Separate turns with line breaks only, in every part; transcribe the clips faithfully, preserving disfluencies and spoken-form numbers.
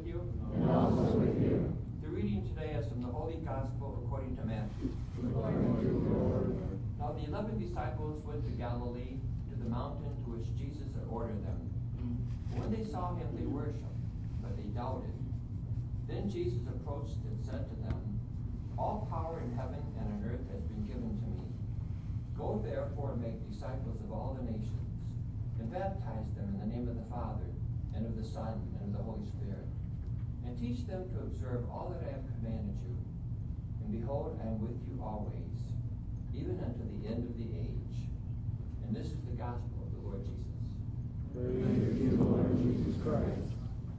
you?
And also with you.
The reading today is from the Holy Gospel according to Matthew.
Glory to you, Lord.
Now the eleven disciples went to Galilee, to the mountain to which Jesus had ordered them. When they saw him, they worshipped, but they doubted. Then Jesus approached and said to them, All power in heaven and on earth has been given to me. Go therefore and make disciples of all the nations, and baptize them in the name of the Father, and of the Son, and of the Holy Spirit, and teach them to observe all that I have commanded you. And behold, I am with you always, even unto the end of the age. And this is the gospel of the Lord Jesus.
Praise to you, Lord Jesus Christ.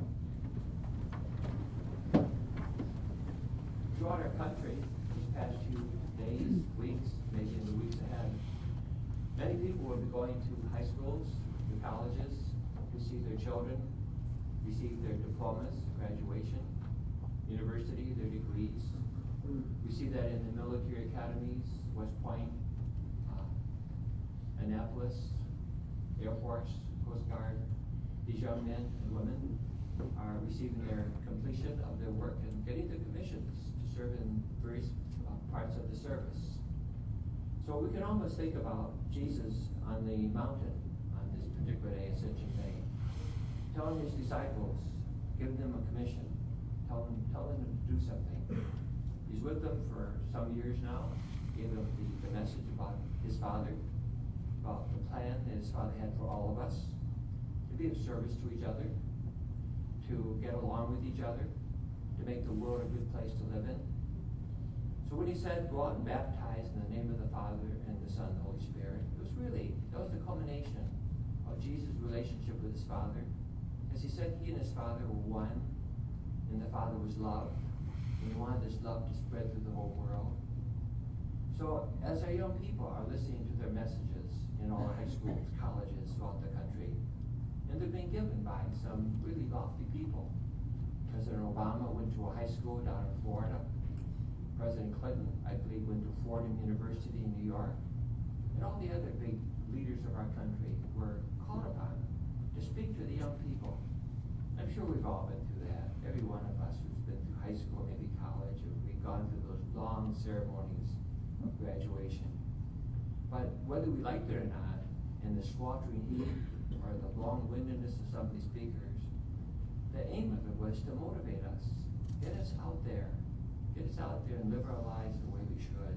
Throughout our country, these past few days, weeks, maybe in the weeks ahead, many people will be going to high schools, to colleges, receive their children, receive their diplomas, graduation, university, their degrees. We see that in the military academies, West Point, uh, Annapolis, Air Force, Coast Guard. These young men and women are receiving their completion of their work and getting the commissions to serve in various uh, parts of the service. So we can almost think about Jesus on the mountain on this particular day, Ascension Day, telling his disciples, give them a commission, tell them, tell them to do something. He's with them for some years now, gave them the, the message about his Father, about the plan that his Father had for all of us, to be of service to each other, to get along with each other, to make the world a good place to live in. So when he said, go out and baptize in the name of the Father and the Son and the Holy Spirit, it was really, that was the culmination of Jesus' relationship with his Father. As he said, he and his Father were one, and the Father was love, and he wanted this love to spread through the whole world. So as our young people are listening to their messages in all our high schools, colleges throughout the country, and they're being given by some really lofty people. President Obama went to a high school down in Florida. President Clinton, I believe, went to Fordham University in New York. And all the other big leaders of our country were called upon to speak to the young people. I'm sure we've all been through that. Every one of us who's been through high school, maybe college, or we've gone through those long ceremonies of graduation. But whether we liked it or not, in the sweltering heat or the long-windedness of some of these speakers, the aim of it was to motivate us, get us out there, get us out there and live our lives the way we should.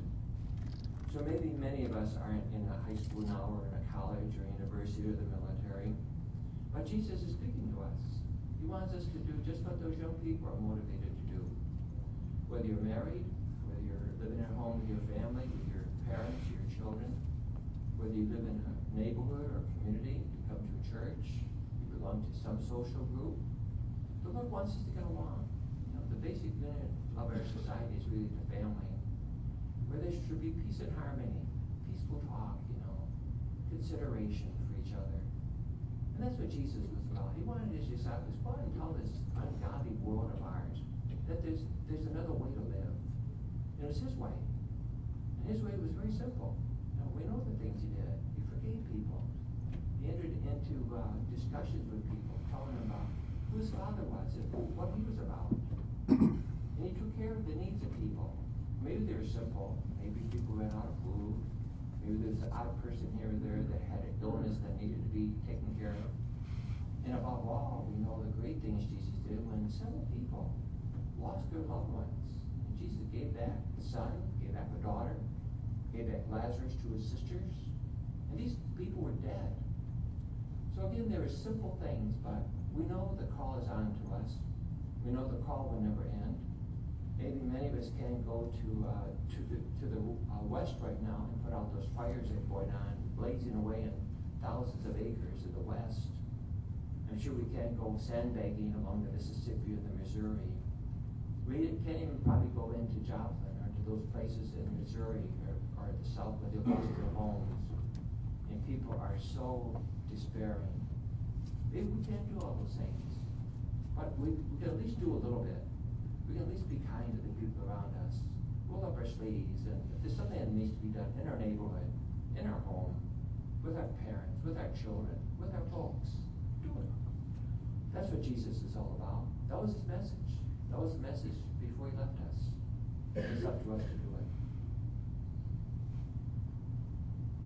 So maybe many of us aren't in a high school now, or in a college or university or the military, but Jesus is speaking to us. He wants us to do just what those young people are motivated to do. Whether you're married, whether you're living at home with your family, with your parents, your children, whether you live in a neighborhood or community, you come to a church, you belong to some social group, the Lord wants us to get along. You know, the basic unit of our society is really the family, where there should be peace and harmony, peaceful talk, you know, consideration for each other. And that's what Jesus was about. He wanted his disciples, go out and tell this ungodly world of ours that there's there's another way to live. And it was his way. And his way was very simple. You know, we know the things he did. He forgave people. He entered into uh, discussions with people, telling them about who his Father was and what he was about. And he took care of the needs of people. Maybe they were simple. Maybe people ran out of food. Maybe there was an odd person here or there that had an illness that needed to be taken care of. And above all, we know the great things Jesus did when several people lost their loved ones. And Jesus gave back a son, gave back a daughter, gave back Lazarus to his sisters. And these people were dead. So again, there are simple things, but we know the call is on to us. We know the call will never end. Maybe many of us can't go to uh, to the to the uh, west right now and put out those fires that are going on, blazing away in thousands of acres in the west. I'm sure we can't go sandbagging along the Mississippi or the Missouri. We can't even probably go into Joplin or to those places in Missouri or, or the south where they lost their homes. And people are so despairing. Maybe we can't do all those things, but we, we can at least do a little bit. We can at least be kind to the people around us. Roll up our sleeves, and if there's something that needs to be done in our neighborhood, in our home, with our parents, with our children, with our folks, do it. That's what Jesus is all about. That that was his message. That was the message before he left us. It's up to us to do